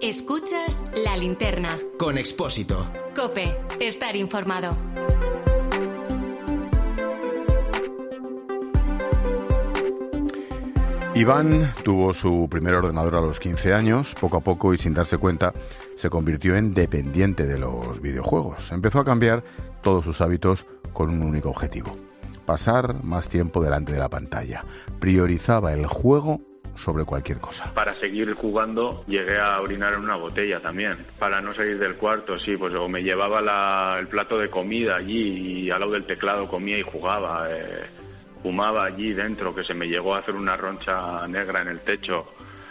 Escuchas La Linterna. Con Expósito. COPE. Estar informado. Iván tuvo su primer ordenador a los 15 años. Poco a poco y sin darse cuenta se convirtió en dependiente de los videojuegos. Empezó a cambiar todos sus hábitos con un único objetivo: pasar más tiempo delante de la pantalla. Priorizaba el juego sobre cualquier cosa. Para seguir jugando llegué a orinar en una botella también, para no salir del cuarto, sí, pues o me llevaba el plato de comida allí y al lado del teclado comía y jugaba, fumaba allí dentro, que se me llegó a hacer una roncha negra en el techo.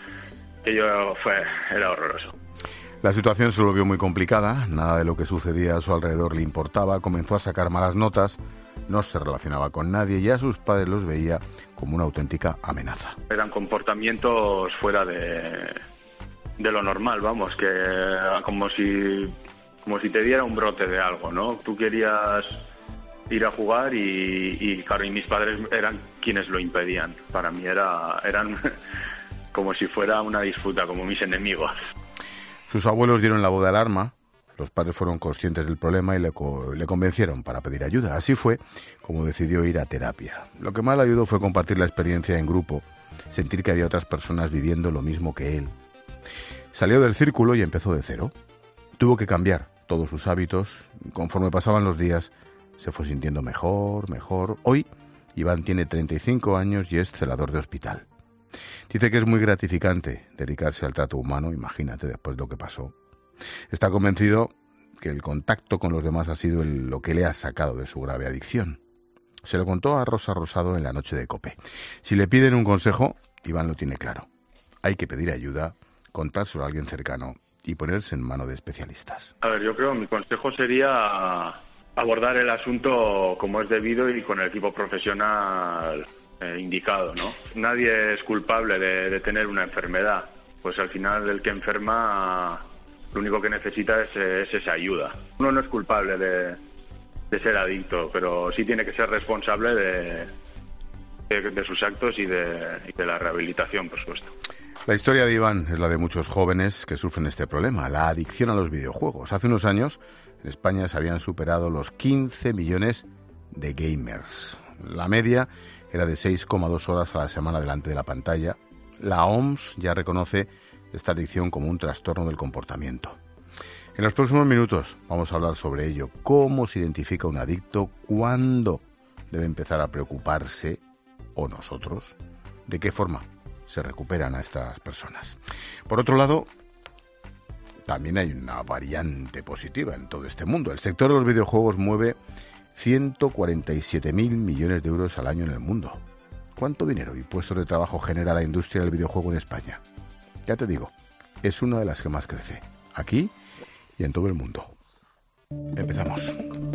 Era horroroso. La situación se volvió muy complicada, nada de lo que sucedía a su alrededor le importaba, comenzó a sacar malas notas, no se relacionaba con nadie y a sus padres los veía como una auténtica amenaza. Eran comportamientos fuera de lo normal, vamos, que como si te diera un brote de algo, ¿no? Tú querías ir a jugar y claro, y mis padres eran quienes lo impedían. Para mí eran como si fuera una disputa, como mis enemigos. Sus abuelos dieron la voz de alarma. Los padres fueron conscientes del problema y le convencieron para pedir ayuda. Así fue como decidió ir a terapia. Lo que más le ayudó fue compartir la experiencia en grupo, sentir que había otras personas viviendo lo mismo que él. Salió del círculo y empezó de cero. Tuvo que cambiar todos sus hábitos. Conforme pasaban los días, se fue sintiendo mejor. Hoy, Iván tiene 35 años y es celador de hospital. Dice que es muy gratificante dedicarse al trato humano, imagínate después de lo que pasó. Está convencido que el contacto con los demás ha sido lo que le ha sacado de su grave adicción. Se lo contó a Rosa Rosado en la noche de COPE. Si le piden un consejo, Iván lo tiene claro. Hay que pedir ayuda, contárselo a alguien cercano y ponerse en mano de especialistas. A ver, yo creo que mi consejo sería abordar el asunto como es debido y con el equipo profesional indicado, ¿no? Nadie es culpable de tener una enfermedad. Pues al final el que enferma lo único que necesita es esa ayuda. Uno no es culpable de ser adicto, pero sí tiene que ser responsable de sus actos y de la rehabilitación, por supuesto. La historia de Iván es la de muchos jóvenes que sufren este problema, la adicción a los videojuegos. Hace unos años, en España se habían superado los 15 millones de gamers. La media era de 6,2 horas a la semana delante de la pantalla. La OMS ya reconoce esta adicción como un trastorno del comportamiento. En los próximos minutos vamos a hablar sobre ello, cómo se identifica un adicto, cuándo debe empezar a preocuparse, o nosotros, de qué forma se recuperan a estas personas. Por otro lado, también hay una variante positiva en todo este mundo. El sector de los videojuegos mueve 147.000 millones de euros al año en el mundo. ¿Cuánto dinero y puestos de trabajo genera la industria del videojuego en España? Ya te digo, es una de las que más crece, aquí y en todo el mundo. Empezamos.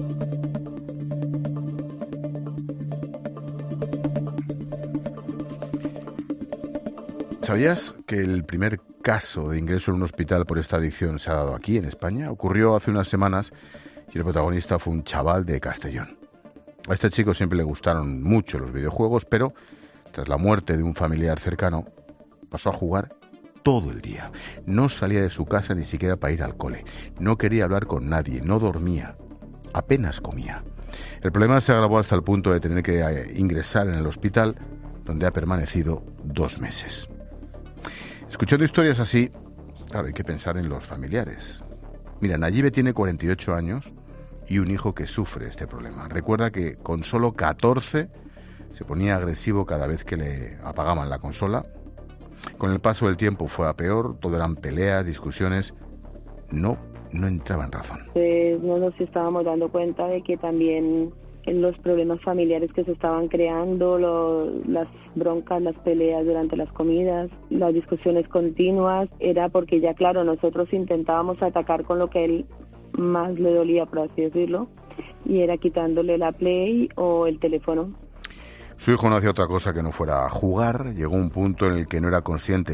¿Sabías que el primer caso de ingreso en un hospital por esta adicción se ha dado aquí, en España? Ocurrió hace unas semanas y el protagonista fue un chaval de Castellón. A este chico siempre le gustaron mucho los videojuegos, pero tras la muerte de un familiar cercano, pasó a jugar todo el día. No salía de su casa ni siquiera para ir al cole. No quería hablar con nadie, no dormía, apenas comía. El problema se agravó hasta el punto de tener que ingresar en el hospital, donde ha permanecido 2 meses. Escuchando historias así, claro, hay que pensar en los familiares. Mira, Nayibe tiene 48 años y un hijo que sufre este problema. Recuerda que con solo 14 se ponía agresivo cada vez que le apagaban la consola. Con el paso del tiempo fue a peor, todo eran peleas, discusiones, no entraba en razón. No nos estábamos dando cuenta de que también en los problemas familiares que se estaban creando, las broncas, las peleas durante las comidas, las discusiones continuas, era porque ya claro, nosotros intentábamos atacar con lo que él más le dolía, por así decirlo, y era quitándole la Play o el teléfono. Su hijo no hacía otra cosa que no fuera a jugar. Llegó un punto en el que no era consciente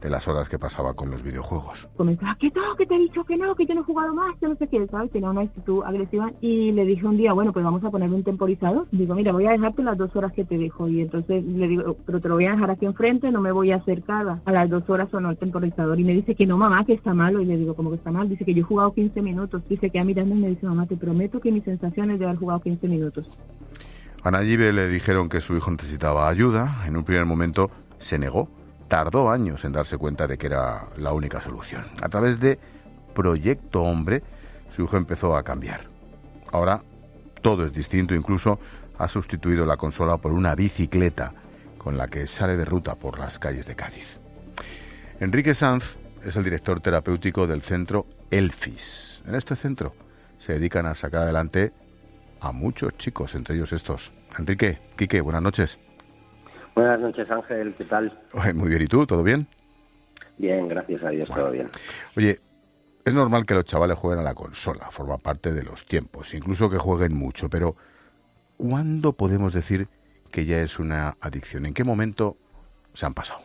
de las horas que pasaba con los videojuegos. Comenzaba, que no, que te he dicho que no, que yo no he jugado más, que no sé qué, ¿sabes? Tenía una actitud agresiva y le dije un día, bueno, pues vamos a poner un temporizador. Digo, mira, voy a dejarte las 2 horas que te dejo. Y entonces le digo, pero te lo voy a dejar aquí enfrente, no me voy a acercar. A las 2 horas sonó el temporizador y me dice que no, mamá, que está malo. Y le digo, ¿cómo que está mal? Dice que yo he jugado 15 minutos. Y se queda mirando y me dice, mamá, te prometo que mi sensación es de haber jugado 15 minutos. A Nayibe le dijeron que su hijo necesitaba ayuda. En un primer momento se negó. Tardó años en darse cuenta de que era la única solución. A través de Proyecto Hombre, su hijo empezó a cambiar. Ahora todo es distinto, incluso ha sustituido la consola por una bicicleta con la que sale de ruta por las calles de Cádiz. Enrique Sanz es el director terapéutico del centro Elfis. En este centro se dedican a sacar adelante a muchos chicos, entre ellos estos. Enrique, Quique, buenas noches. Buenas noches, Ángel, ¿qué tal? Muy bien, ¿y tú? ¿Todo bien? Bien, gracias a Dios, todo bien. Oye, es normal que los chavales jueguen a la consola, forma parte de los tiempos, incluso que jueguen mucho, pero ¿cuándo podemos decir que ya es una adicción? ¿En qué momento se han pasado?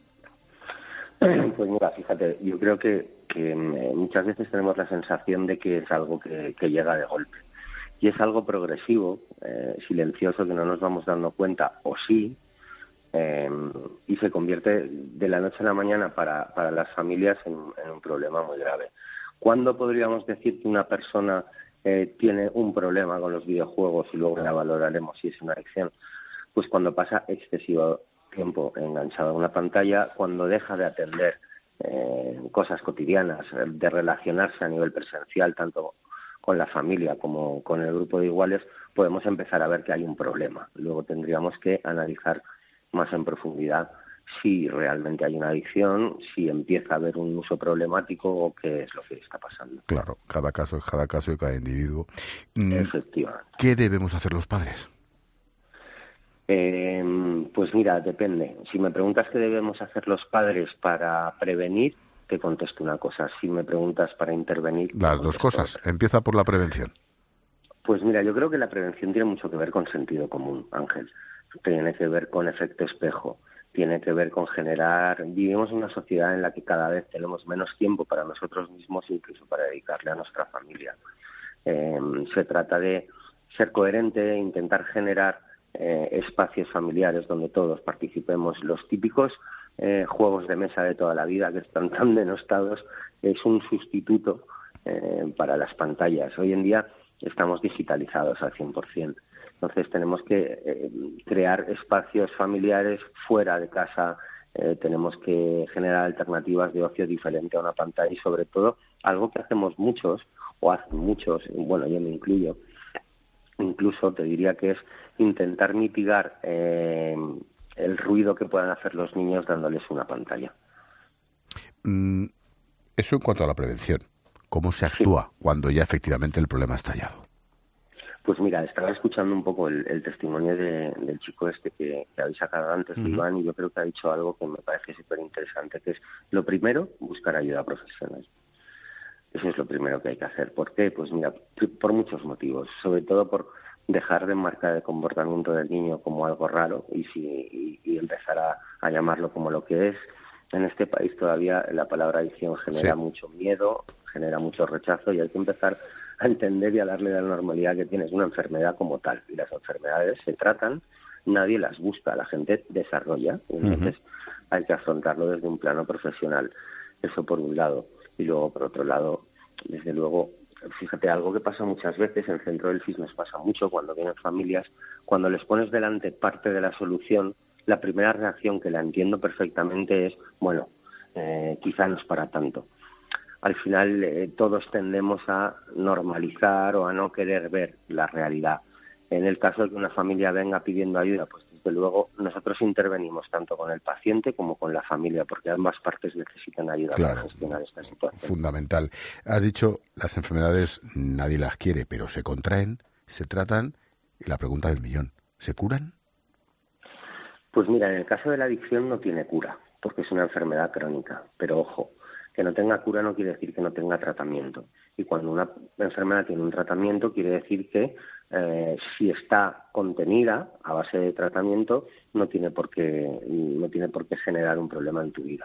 Pues mira, fíjate, yo creo que muchas veces tenemos la sensación de que es algo que llega de golpe. Y es algo progresivo, silencioso, que no nos vamos dando cuenta, o sí, y se convierte de la noche a la mañana para las familias en un problema muy grave. ¿Cuándo podríamos decir que una persona tiene un problema con los videojuegos y luego la valoraremos si es una adicción? Pues cuando pasa excesivo tiempo enganchado a una pantalla, cuando deja de atender cosas cotidianas, de relacionarse a nivel presencial, tanto con la familia como con el grupo de iguales, podemos empezar a ver que hay un problema. Luego tendríamos que analizar más en profundidad si realmente hay una adicción, si empieza a haber un uso problemático o qué es lo que está pasando. Claro, cada caso es cada caso y cada individuo. Efectivamente. ¿Qué debemos hacer los padres? Pues mira, depende. Si me preguntas qué debemos hacer los padres para prevenir, te contesto una cosa. Si me preguntas para intervenir... Las dos cosas. Otra. Empieza por la prevención. Pues mira, yo creo que la prevención tiene mucho que ver con sentido común, Ángel. Tiene que ver con efecto espejo. Tiene que ver con generar... Vivimos en una sociedad en la que cada vez tenemos menos tiempo para nosotros mismos, incluso para dedicarle a nuestra familia. Se trata de ser coherente e intentar generar espacios familiares donde todos participemos. Los típicos juegos de mesa de toda la vida que están tan denostados es un sustituto para las pantallas. Hoy en día estamos digitalizados al 100%. Entonces tenemos que crear espacios familiares fuera de casa, tenemos que generar alternativas de ocio diferente a una pantalla y sobre todo algo que hacemos muchos, o hacen muchos, bueno, yo me incluyo, incluso te diría que es intentar mitigar el ruido que puedan hacer los niños dándoles una pantalla. Eso en cuanto a la prevención. ¿Cómo se actúa cuando ya efectivamente el problema ha estallado? Pues mira, estaba escuchando un poco el testimonio del chico este que habéis sacado antes, de Iván, y yo creo que ha dicho algo que me parece súper interesante, que es, lo primero, buscar ayuda profesional. Eso es lo primero que hay que hacer. ¿Por qué? Pues mira, por muchos motivos, sobre todo por dejar de enmarcar el comportamiento del niño como algo raro y empezar a llamarlo como lo que es. En este país todavía la palabra adicción genera mucho miedo, genera mucho rechazo y hay que empezar a entender y a darle la normalidad que tienes una enfermedad como tal. Y las enfermedades se tratan, nadie las busca, la gente desarrolla. Y entonces hay que afrontarlo desde un plano profesional. Eso por un lado. Y luego, por otro lado, desde luego, fíjate, algo que pasa muchas veces, en el centro del FIS nos pasa mucho cuando vienen familias, cuando les pones delante parte de la solución, la primera reacción, que la entiendo perfectamente, es, bueno, quizá no es para tanto. Al final todos tendemos a normalizar o a no querer ver la realidad. En el caso de que una familia venga pidiendo ayuda, pues desde luego nosotros intervenimos tanto con el paciente como con la familia, porque ambas partes necesitan ayuda para gestionar esta situación. Fundamental. Has dicho, las enfermedades nadie las quiere, pero se contraen, se tratan, y la pregunta del millón, ¿se curan? Pues mira, en el caso de la adicción no tiene cura, porque es una enfermedad crónica, pero ojo, que no tenga cura no quiere decir que no tenga tratamiento. Y cuando una enfermedad tiene un tratamiento, quiere decir que si está contenida a base de tratamiento, no tiene por qué generar un problema en tu vida.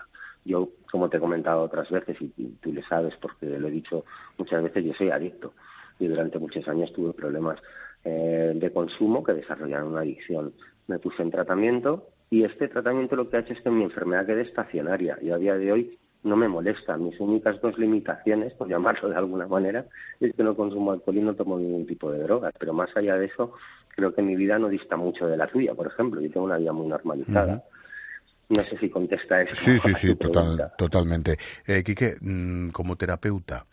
Yo, como te he comentado otras veces, y tú lo sabes porque lo he dicho muchas veces, yo soy adicto y durante muchos años tuve problemas de consumo que desarrollaron una adicción. Me puse en tratamiento y este tratamiento lo que ha hecho es que mi enfermedad quede estacionaria. Y a día de hoy no me molesta. Mis únicas 2 limitaciones, por llamarlo de alguna manera, es que no consumo alcohol y no tomo ningún tipo de drogas. Pero más allá de eso, creo que mi vida no dista mucho de la tuya, por ejemplo. Yo tengo una vida muy normalizada. No sé si contesta eso. Sí, totalmente. Quique, como terapeuta,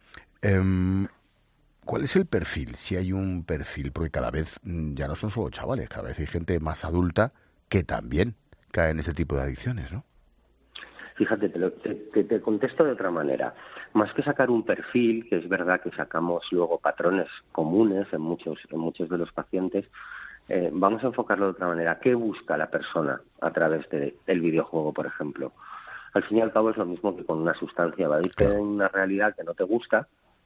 ¿cuál es el perfil? Si hay un perfil, porque cada vez ya no son solo chavales, cada vez hay gente más adulta que también cae en ese tipo de adicciones, ¿no? Fíjate, te contesto de otra manera. Más que sacar un perfil, que es verdad que sacamos luego patrones comunes en muchos de los pacientes, vamos a enfocarlo de otra manera. ¿Qué busca la persona a través del videojuego, por ejemplo? Al fin y al cabo es lo mismo que con una sustancia. Va a irte en una realidad que no te gusta.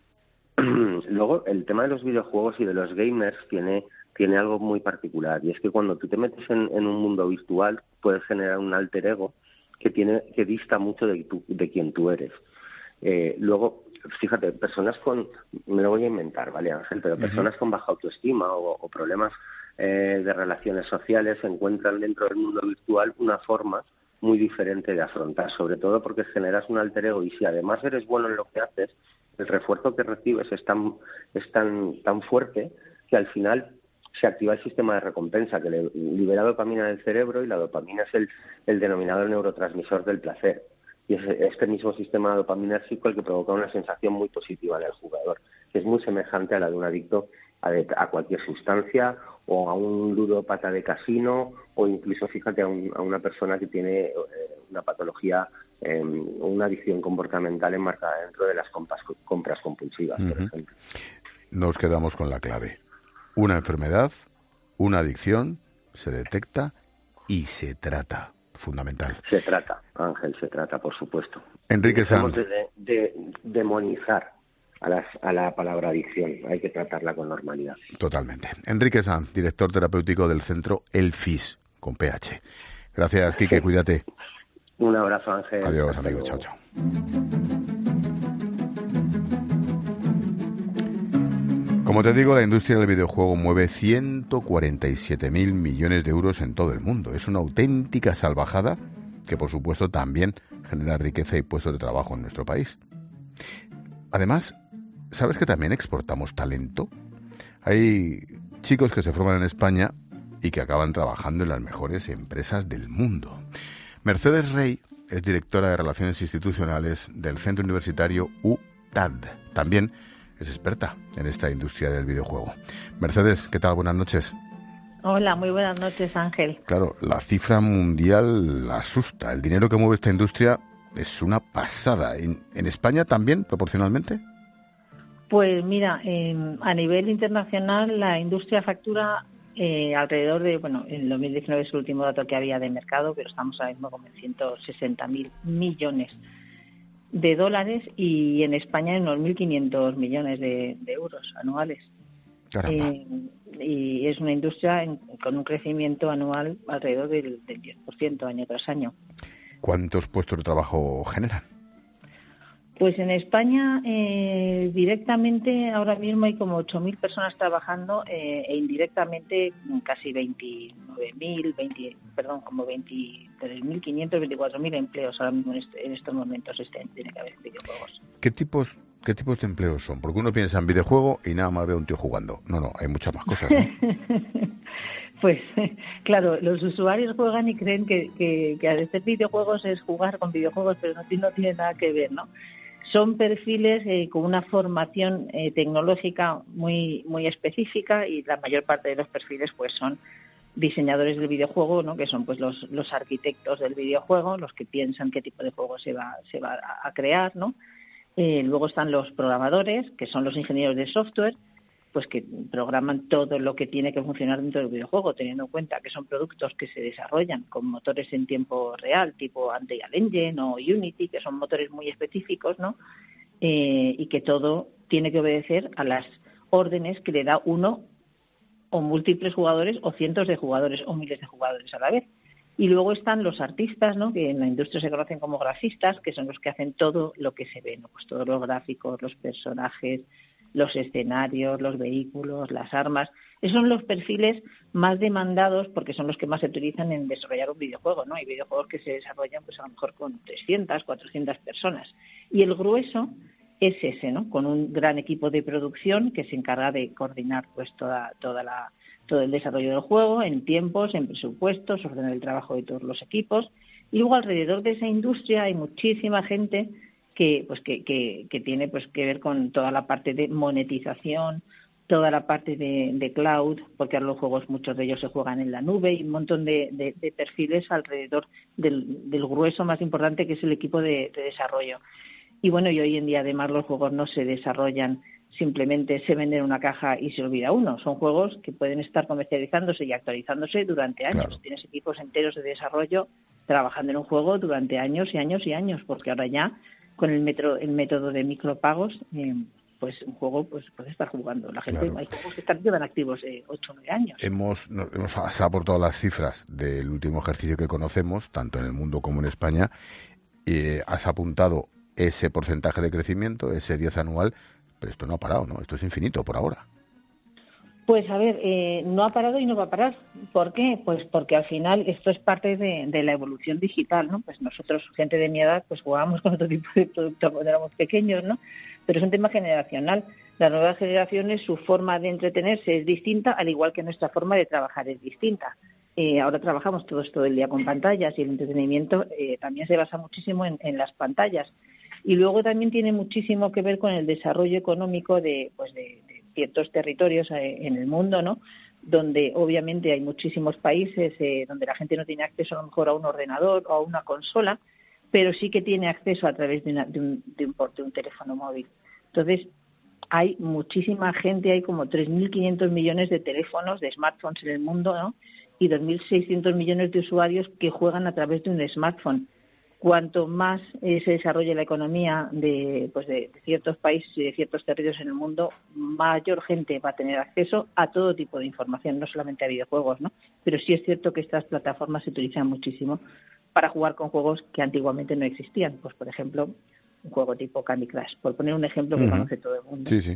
Luego, el tema de los videojuegos y de los gamers tiene algo muy particular, y es que cuando tú te metes en un mundo virtual puedes generar un alter ego que dista mucho de quien tú eres. Luego, fíjate, personas me lo voy a inventar, ¿vale, Ángel? Pero personas con baja autoestima o problemas de relaciones sociales encuentran dentro del mundo virtual una forma muy diferente de afrontar, sobre todo porque generas un alter ego, y si además eres bueno en lo que haces, el refuerzo que recibes es tan fuerte que al final se activa el sistema de recompensa que libera dopamina del cerebro, y la dopamina es el denominador neurotransmisor del placer. Y es este mismo sistema dopaminérgico el que provoca una sensación muy positiva en el jugador, que es muy semejante a la de un adicto a cualquier sustancia, o a un ludópata de casino, o incluso, fíjate, a una persona que tiene una patología, una adicción comportamental enmarcada dentro de las compras compulsivas, por ejemplo. Nos quedamos con la clave. Una enfermedad, una adicción, se detecta y se trata. Fundamental. Se trata, Ángel, se trata, por supuesto. Enrique Sanz. De demonizar a la palabra adicción. Hay que tratarla con normalidad. Totalmente. Enrique Sanz, director terapéutico del centro El FIS, con PH. Gracias, Quique, cuídate. Un abrazo, Ángel. Adiós, amigos. Chao, chao. Como te digo, la industria del videojuego mueve 147.000 millones de euros en todo el mundo. Es una auténtica salvajada que, por supuesto, también genera riqueza y puestos de trabajo en nuestro país. Además, ¿sabes que también exportamos talento? Hay chicos que se forman en España y que acaban trabajando en las mejores empresas del mundo. Mercedes Rey es directora de Relaciones Institucionales del Centro Universitario UTAD. También es experta en esta industria del videojuego. Mercedes, ¿qué tal? Buenas noches. Hola, muy buenas noches, Ángel. Claro, la cifra mundial asusta. El dinero que mueve esta industria es una pasada. ¿En España también, proporcionalmente? Pues mira, a nivel internacional la industria factura alrededor de, en 2019 es el último dato que había de mercado, pero estamos ahora mismo como en 160.000 millones de dólares, y en España en unos 1.500 millones de euros anuales. Y es una industria con un crecimiento anual alrededor del 10% año tras año. ¿Cuántos puestos de trabajo generan? Pues en España directamente ahora mismo hay como 8.000 personas trabajando e indirectamente casi 23.500, 24.000 empleos ahora mismo en estos momentos tiene que haber videojuegos. ¿Qué tipos de empleos son? Porque uno piensa en videojuego y nada más ve a un tío jugando. No, hay muchas más cosas, ¿no? Pues claro, los usuarios juegan y creen que hacer videojuegos es jugar con videojuegos, pero no tiene nada que ver, ¿no? Son perfiles con una formación tecnológica muy muy específica, y la mayor parte de los perfiles pues son diseñadores del videojuego, ¿no? Que son pues los arquitectos del videojuego, los que piensan qué tipo de juego se va a crear, ¿no? Luego están los programadores, que son los ingenieros de software, pues que programan todo lo que tiene que funcionar dentro del videojuego, teniendo en cuenta que son productos que se desarrollan con motores en tiempo real, tipo Unreal Engine o Unity, que son motores muy específicos, ¿no? Y que todo tiene que obedecer a las órdenes que le da uno o múltiples jugadores o cientos de jugadores o miles de jugadores a la vez. Y luego están los artistas, ¿no? Que en la industria se conocen como grafistas, que son los que hacen todo lo que se ve, ¿no? Pues todos los gráficos, los personajes, los escenarios, los vehículos, las armas. Esos son los perfiles más demandados porque son los que más se utilizan en desarrollar un videojuego, ¿no? Hay videojuegos que se desarrollan pues a lo mejor con 300, 400 personas. Y el grueso es ese, ¿no? Con un gran equipo de producción que se encarga de coordinar pues todo el desarrollo del juego en tiempos, en presupuestos, ordenar el trabajo de todos los equipos. Y luego alrededor de esa industria hay muchísima gente que tiene pues que ver con toda la parte de monetización, toda la parte de cloud, porque ahora los juegos muchos de ellos se juegan en la nube, y un montón de perfiles alrededor del grueso más importante, que es el equipo de desarrollo. Y bueno, y hoy en día además los juegos no se desarrollan simplemente, se venden en una caja y se olvida uno. Son juegos que pueden estar comercializándose y actualizándose durante años. Claro. Tienes equipos enteros de desarrollo trabajando en un juego durante años y años y años, porque ahora ya con el método de micropagos, pues un juego pues puede estar jugando la gente. Claro. Hay juegos que llevan activos 8 o 9 años. Hemos aportado las cifras del último ejercicio que conocemos, tanto en el mundo como en España. Has apuntado ese porcentaje de crecimiento, ese 10 anual, pero esto no ha parado, ¿no? Esto es infinito por ahora. Pues a ver, no ha parado y no va a parar. ¿Por qué? Pues porque al final esto es parte de la evolución digital, ¿no? Pues nosotros, gente de mi edad, pues jugábamos con otro tipo de productos cuando éramos pequeños, ¿no? Pero es un tema generacional. Las nuevas generaciones, su forma de entretenerse es distinta, al igual que nuestra forma de trabajar es distinta. Ahora trabajamos todos todo el día con pantallas y el entretenimiento también se basa muchísimo en las pantallas. Y luego también tiene muchísimo que ver con el desarrollo económico de ciertos territorios en el mundo, ¿no? Donde obviamente hay muchísimos países donde la gente no tiene acceso a lo mejor a un ordenador o a una consola, pero sí que tiene acceso a través de un teléfono móvil. Entonces, hay muchísima gente, hay como 3.500 millones de teléfonos, de smartphones en el mundo, ¿no? Y 2.600 millones de usuarios que juegan a través de un smartphone. Cuanto más se desarrolle la economía de ciertos países y de ciertos territorios en el mundo, mayor gente va a tener acceso a todo tipo de información, no solamente a videojuegos, ¿no? Pero sí es cierto que estas plataformas se utilizan muchísimo para jugar con juegos que antiguamente no existían. Pues, por ejemplo, un juego tipo Candy Crush, por poner un ejemplo que conoce todo el mundo. Sí, sí.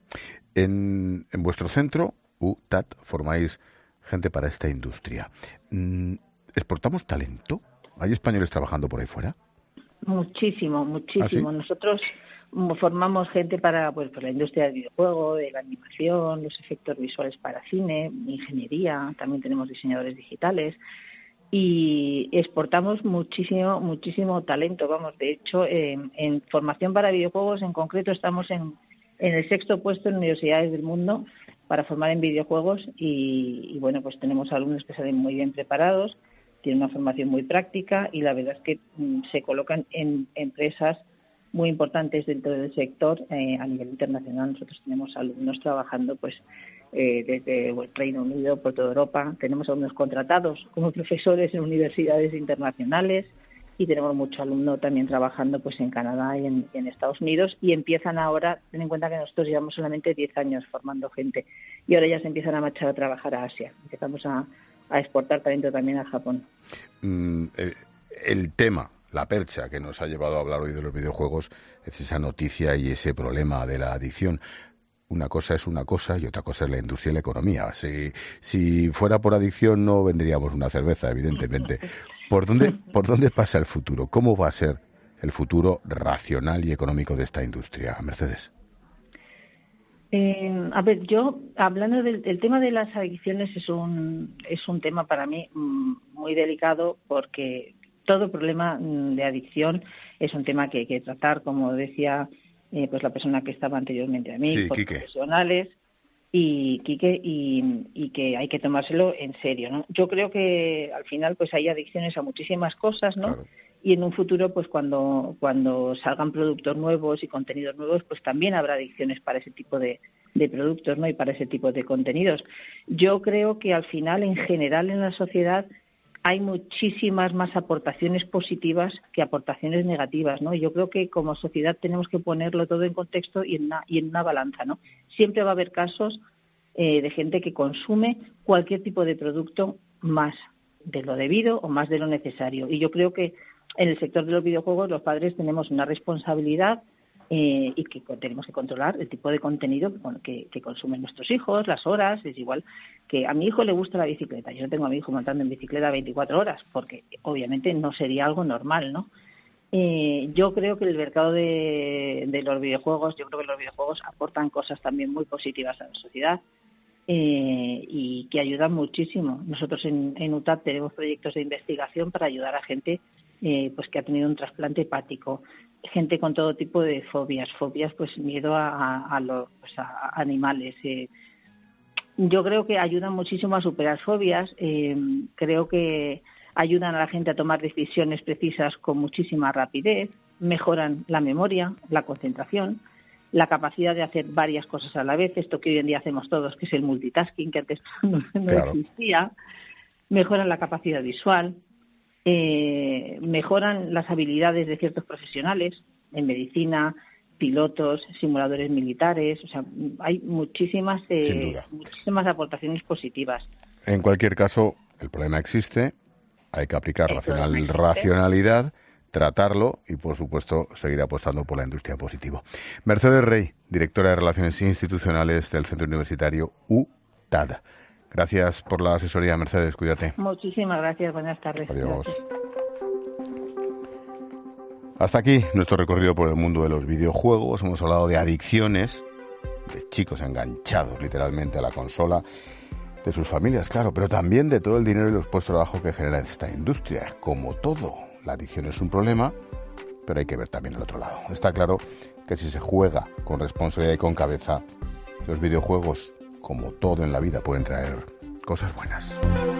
En vuestro centro, UTAT, formáis gente para esta industria. ¿Exportamos talento? ¿Hay españoles trabajando por ahí fuera? Muchísimo. ¿Ah, sí? Nosotros formamos gente para la industria del videojuego, de la animación, los efectos visuales para cine, ingeniería, también tenemos diseñadores digitales y exportamos muchísimo talento. Vamos, de hecho, en formación para videojuegos en concreto estamos en el 6º puesto en universidades del mundo para formar en videojuegos y bueno, pues tenemos alumnos que salen muy bien preparados, tienen una formación muy práctica y la verdad es que se colocan en empresas muy importantes dentro del sector a nivel internacional. Nosotros tenemos alumnos trabajando desde el Reino Unido, por toda Europa. Tenemos alumnos contratados como profesores en universidades internacionales y tenemos mucho alumno también trabajando en Canadá y en Estados Unidos, y empiezan ahora, ten en cuenta que nosotros llevamos solamente 10 años formando gente y ahora ya se empiezan a marchar a trabajar a Asia. Empezamos a exportar talento también a Japón. El tema, la percha que nos ha llevado a hablar hoy de los videojuegos es esa noticia y ese problema de la adicción. Una cosa es una cosa y otra cosa es la industria y la economía. Si fuera por adicción no vendríamos una cerveza, evidentemente. ¿Por dónde pasa el futuro? ¿Cómo va a ser el futuro racional y económico de esta industria, Mercedes? Yo, hablando del tema de las adicciones, es un tema para mí muy delicado, porque todo problema de adicción es un tema que hay que tratar, como decía la persona que estaba anteriormente a mí, sí, por Quique. Profesionales y Quique, y que hay que tomárselo en serio, ¿no? Yo creo que al final hay adicciones a muchísimas cosas, ¿no? Claro. Y en un futuro, cuando salgan productos nuevos y contenidos nuevos, también habrá adicciones para ese tipo de productos, ¿no? Y para ese tipo de contenidos. Yo creo que al final, en general, en la sociedad hay muchísimas más aportaciones positivas que aportaciones negativas, ¿no? Yo creo que como sociedad tenemos que ponerlo todo en contexto y en una balanza, ¿no? Siempre va a haber casos de gente que consume cualquier tipo de producto más de lo debido o más de lo necesario. Y yo creo que en el sector de los videojuegos los padres tenemos una responsabilidad y que tenemos que controlar el tipo de contenido que consumen nuestros hijos, las horas. Es igual que a mi hijo le gusta la bicicleta. Yo no tengo a mi hijo montando en bicicleta 24 horas porque obviamente no sería algo normal, ¿no? Yo creo que el mercado de los videojuegos, aportan cosas también muy positivas a la sociedad y que ayudan muchísimo. Nosotros en UTAD tenemos proyectos de investigación para ayudar a gente pues que ha tenido un trasplante hepático, gente con todo tipo de fobias, pues miedo a animales. Yo creo que ayudan muchísimo a superar fobias, creo que ayudan a la gente a tomar decisiones precisas con muchísima rapidez, mejoran la memoria, la concentración, la capacidad de hacer varias cosas a la vez, esto que hoy en día hacemos todos, que es el multitasking, que antes no existía, mejoran la capacidad visual, mejoran las habilidades de ciertos profesionales en pilotos, simuladores militares, o sea, hay muchísimas aportaciones positivas. En cualquier caso, el problema existe, hay que aplicar racionalidad, tratarlo y, por supuesto, seguir apostando por la industria en positivo. Mercedes Rey, directora de Relaciones Institucionales del Centro Universitario UTAD. Gracias por la asesoría, Mercedes, cuídate. Muchísimas gracias, buenas tardes. Adiós. Gracias. Hasta aquí nuestro recorrido por el mundo de los videojuegos. Hemos hablado de adicciones, de chicos enganchados literalmente a la consola, de sus familias, claro, pero también de todo el dinero y los puestos de trabajo que genera esta industria. Como todo, la adicción es un problema, pero hay que ver también el otro lado. Está claro que si se juega con responsabilidad y con cabeza, los videojuegos, como todo en la vida, pueden traer cosas buenas.